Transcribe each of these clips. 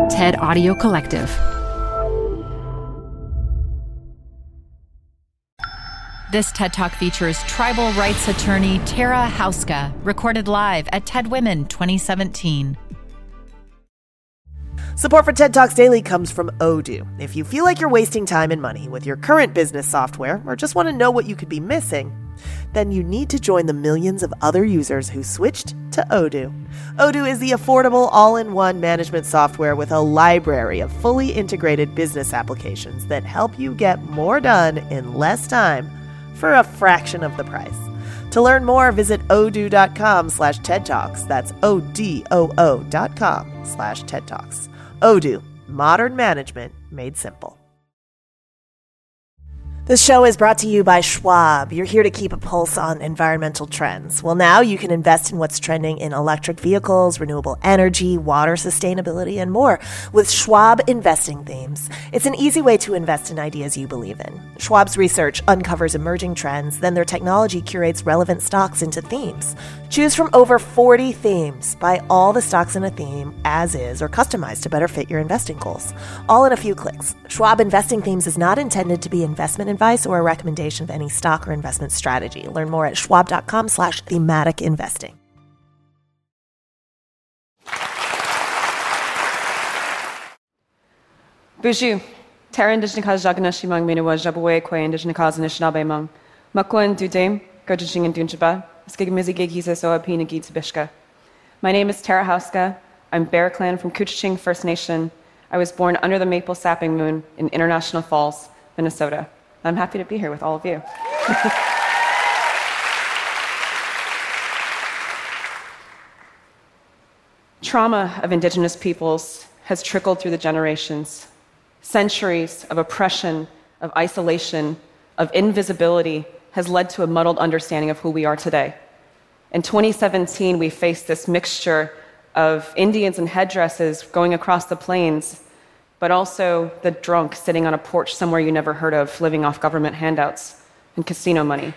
TED Audio Collective. This TED Talk features tribal rights attorney Tara Houska, recorded live at TED Women 2017. Support for TED Talks Daily comes from Odoo. If you feel like you're wasting time and money with your current business software or just want to know what you could be missing, then you need to join the millions of other users who switched to Odoo. Odoo is the affordable all-in-one management software with a library of fully integrated business applications that help you get more done in less time for a fraction of the price. To learn more, visit odoo.com/TED Talks. That's ODOO.com/TED Talks. Odoo, modern management made simple. This show is brought to you by Schwab. You're here to keep a pulse on environmental trends. Well, now you can invest in what's trending in electric vehicles, renewable energy, water sustainability, and more with Schwab Investing Themes. It's an easy way to invest in ideas you believe in. Schwab's research uncovers emerging trends, then their technology curates relevant stocks into themes. Choose from over 40 themes. Buy all the stocks in a theme as is or customized to better fit your investing goals. All in a few clicks. Schwab Investing Themes is not intended to be investment advice or a recommendation of any stock or investment strategy. Learn more at schwab.com/thematic investing. Bonjour. Terra Indigenikaz Jaganashimang Minawa Jabwe Kwe Indigenikaz Anishinaabe Mang. Makwan Dudame, Gojijing and Dunjaba, Skigmizigig Hisasoa Pinagi Bishka. My name is Tara Houska. I'm Bear Clan from Couchiching First Nation. I was born under the maple sapping moon in International Falls, Minnesota. I'm happy to be here with all of you. Trauma of Indigenous peoples has trickled through the generations. Centuries of oppression, of isolation, of invisibility has led to a muddled understanding of who we are today. In 2017, we faced this mixture of Indians in headdresses going across the plains, but also the drunk sitting on a porch somewhere you never heard of, living off government handouts and casino money.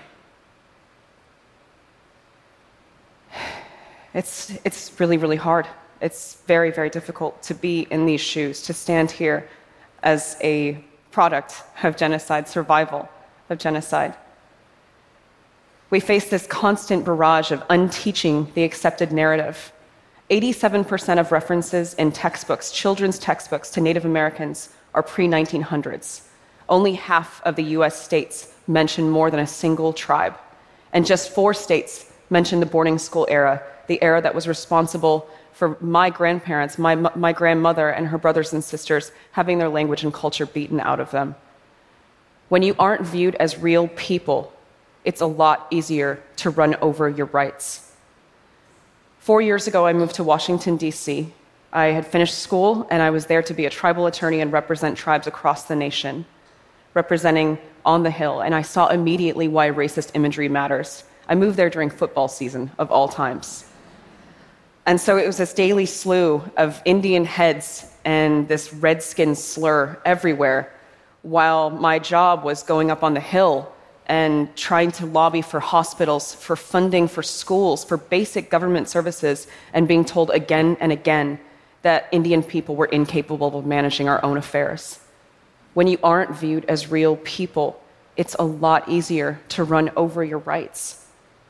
It's really, really hard. It's very, very difficult to be in these shoes, to stand here as a product of genocide, survival of genocide. We face this constant barrage of unteaching the accepted narrative. 87% of references in textbooks, children's textbooks, to Native Americans are pre-1900s. Only half of the US states mention more than a single tribe. And just 4 states mention the boarding school era, the era that was responsible for my grandparents, my grandmother and her brothers and sisters having their language and culture beaten out of them. When you aren't viewed as real people, it's a lot easier to run over your rights. 4 years ago, I moved to Washington, D.C. I had finished school, and I was there to be a tribal attorney and represent tribes across the nation, representing on the Hill, and I saw immediately why racist imagery matters. I moved there during football season, of all times. And so it was this daily slew of Indian heads and this redskin slur everywhere, while my job was going up on the Hill and trying to lobby for hospitals, for funding for schools, for basic government services, and being told again and again that Indian people were incapable of managing our own affairs. When you aren't viewed as real people, it's a lot easier to run over your rights.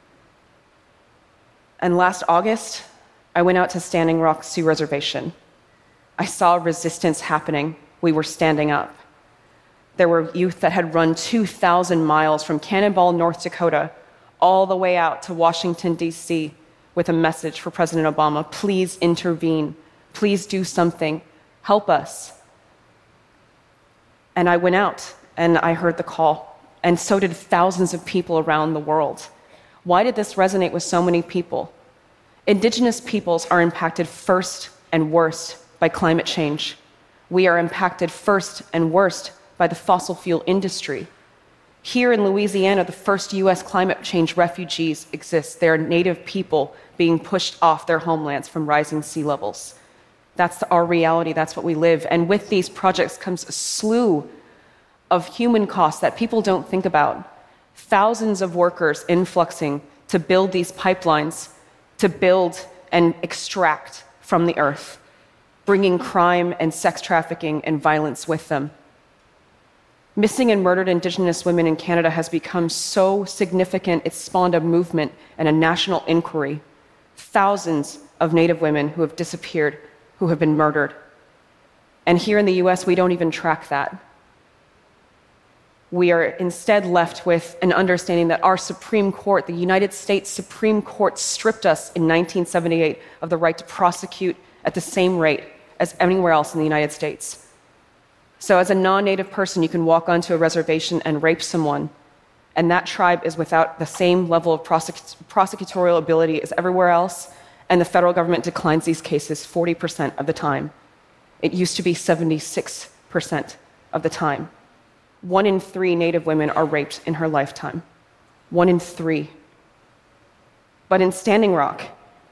And last August, I went out to Standing Rock Sioux Reservation. I saw resistance happening. We were standing up. There were youth that had run 2,000 miles from Cannonball, North Dakota, all the way out to Washington, D.C., with a message for President Obama: please intervene, please do something, help us. And I went out, and I heard the call, and so did thousands of people around the world. Why did this resonate with so many people? Indigenous peoples are impacted first and worst by climate change. We are impacted first and worst by the fossil fuel industry. Here in Louisiana, the first US climate change refugees exist. They are Native people being pushed off their homelands from rising sea levels. That's our reality, that's what we live. And with these projects comes a slew of human costs that people don't think about. Thousands of workers influxing to build these pipelines, to build and extract from the earth. bringing crime and sex trafficking and violence with them. Missing and murdered Indigenous women in Canada has become so significant, it's spawned a movement and a national inquiry. Thousands of Native women who have disappeared, who have been murdered. And here in the US, we don't even track that. We are instead left with an understanding that our Supreme Court, the United States Supreme Court, stripped us in 1978 of the right to prosecute at the same rate as anywhere else in the United States. So as a non-Native person, you can walk onto a reservation and rape someone, and that tribe is without the same level of prosecutorial ability as everywhere else, and the federal government declines these cases 40% of the time. It used to be 76% of the time. 1 in 3 Native women are raped in her lifetime. 1 in 3. But in Standing Rock,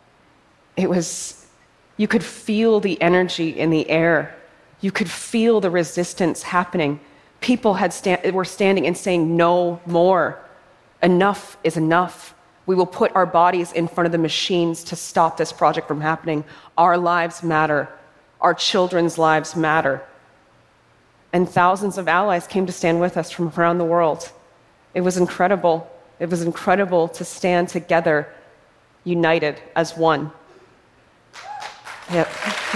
you could feel the energy in the air. You could feel the resistance happening. People were standing and saying, "No more. Enough is enough. We will put our bodies in front of the machines to stop this project from happening. Our lives matter. Our children's lives matter." And thousands of allies came to stand with us from around the world. It was incredible. It was incredible to stand together, united as one. Yep.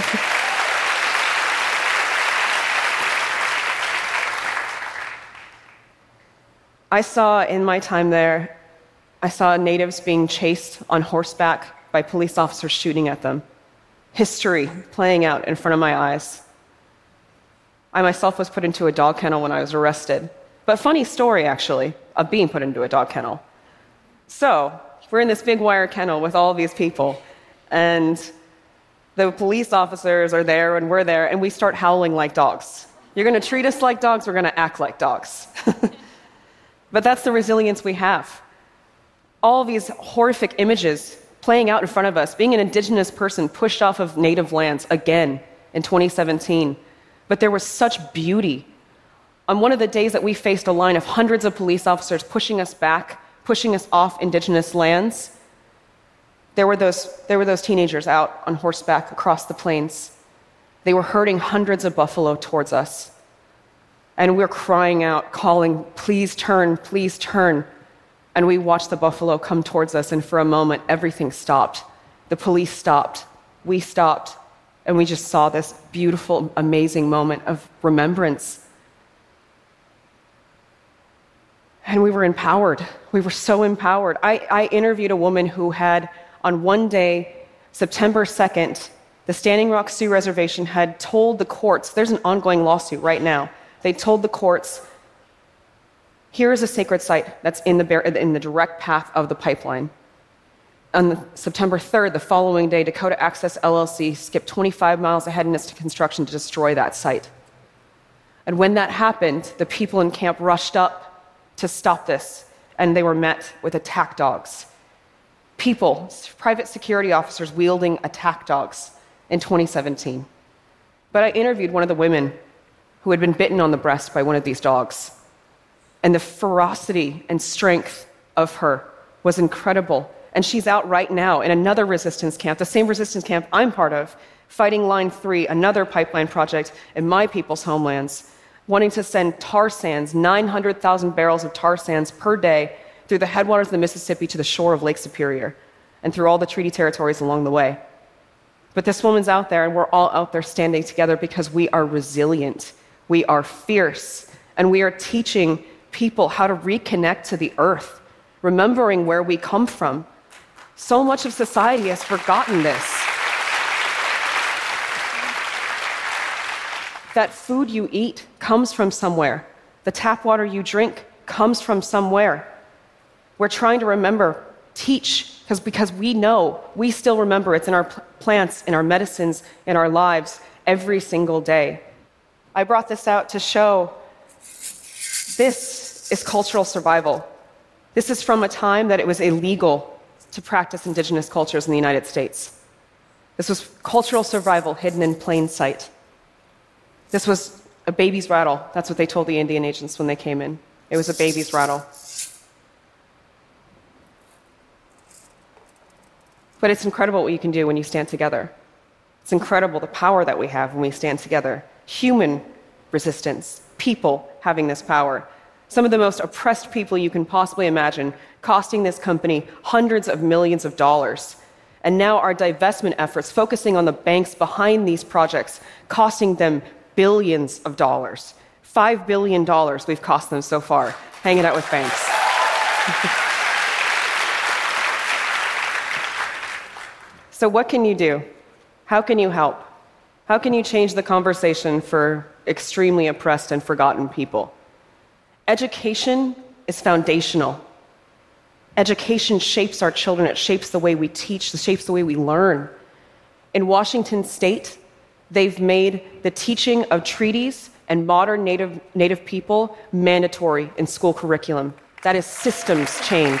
I saw in my time there, I saw natives being chased on horseback by police officers shooting at them. History playing out in front of my eyes. I myself was put into a dog kennel when I was arrested. But funny story, actually, of being put into a dog kennel. So, we're in this big wire kennel with all these people, and the police officers are there, and we're there, and we start howling like dogs. You're going to treat us like dogs, we're going to act like dogs. But that's the resilience we have. All these horrific images playing out in front of us, being an Indigenous person pushed off of Native lands again in 2017. But there was such beauty. On one of the days that we faced a line of hundreds of police officers pushing us back, pushing us off Indigenous lands, there were those teenagers out on horseback across the plains. They were herding hundreds of buffalo towards us. And we're crying out, calling, "Please turn, please turn." And we watched the buffalo come towards us, and for a moment, everything stopped. The police stopped. We stopped. And we just saw this beautiful, amazing moment of remembrance. And we were empowered. We were so empowered. I interviewed a woman who had, on one day, September 2nd, the Standing Rock Sioux Reservation had told the courts, there's an ongoing lawsuit right now, they told the courts, here is a sacred site that's in the direct path of the pipeline. On September 3rd, the following day, Dakota Access LLC skipped 25 miles ahead in its construction to destroy that site. And when that happened, the people in camp rushed up to stop this, and they were met with attack dogs. People, private security officers wielding attack dogs in 2017. But I interviewed one of the women who had been bitten on the breast by one of these dogs. And the ferocity and strength of her was incredible. And she's out right now in another resistance camp, the same resistance camp I'm part of, fighting Line 3, another pipeline project in my people's homelands, wanting to send tar sands, 900,000 barrels of tar sands per day through the headwaters of the Mississippi to the shore of Lake Superior and through all the treaty territories along the way. But this woman's out there, and we're all out there standing together because we are resilient, we are fierce, and we are teaching people how to reconnect to the earth, remembering where we come from. So much of society has forgotten this. That food you eat comes from somewhere. The tap water you drink comes from somewhere. We're trying to remember, teach, because we know, we still remember it's in our plants, in our medicines, in our lives every single day. I brought this out to show this is cultural survival. This is from a time that it was illegal to practice indigenous cultures in the United States. This was cultural survival hidden in plain sight. This was a baby's rattle. That's what they told the Indian agents when they came in. It was a baby's rattle. But it's incredible what you can do when you stand together. It's incredible the power that we have when we stand together. Human resistance, people having this power. Some of the most oppressed people you can possibly imagine, costing this company hundreds of millions of dollars. And now our divestment efforts, focusing on the banks behind these projects, costing them billions of dollars. $5 billion we've cost them so far, hanging out with banks. So what can you do? How can you help? How can you change the conversation for extremely oppressed and forgotten people? Education is foundational. Education shapes our children. It shapes the way we teach. It shapes the way we learn. In Washington State, they've made the teaching of treaties and modern Native people mandatory in school curriculum. That is systems change.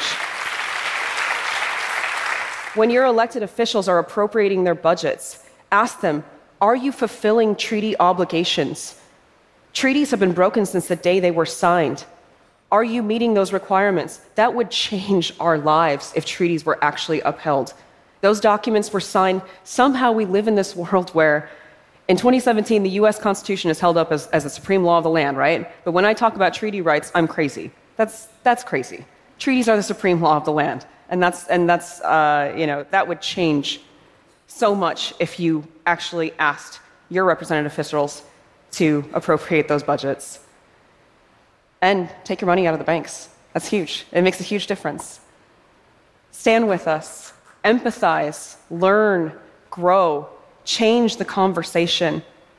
When your elected officials are appropriating their budgets, ask them, are you fulfilling treaty obligations? Treaties have been broken since the day they were signed. Are you meeting those requirements? That would change our lives if treaties were actually upheld. Those documents were signed. Somehow we live in this world where, in 2017, the US Constitution is held up as the supreme law of the land, right? But when I talk about treaty rights, I'm crazy. That's crazy. Treaties are the supreme law of the land. And that would change so much if you actually asked your representative officials to appropriate those budgets. And take your money out of the banks. That's huge. It makes a huge difference. Stand with us. Empathize. Learn. Grow. Change the conversation.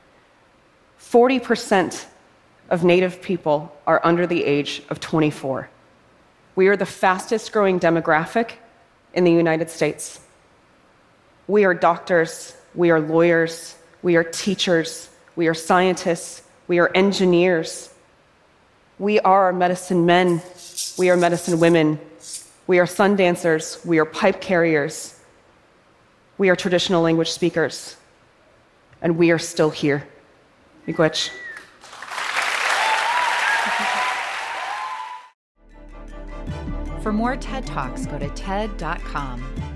40% of Native people are under the age of 24. We are the fastest growing demographic in the United States. We are doctors. We are lawyers. We are teachers. We are scientists. We are engineers. We are medicine men. We are medicine women. We are sun dancers. We are pipe carriers. We are traditional language speakers. And we are still here. Miigwech. For more TED Talks, go to TED.com.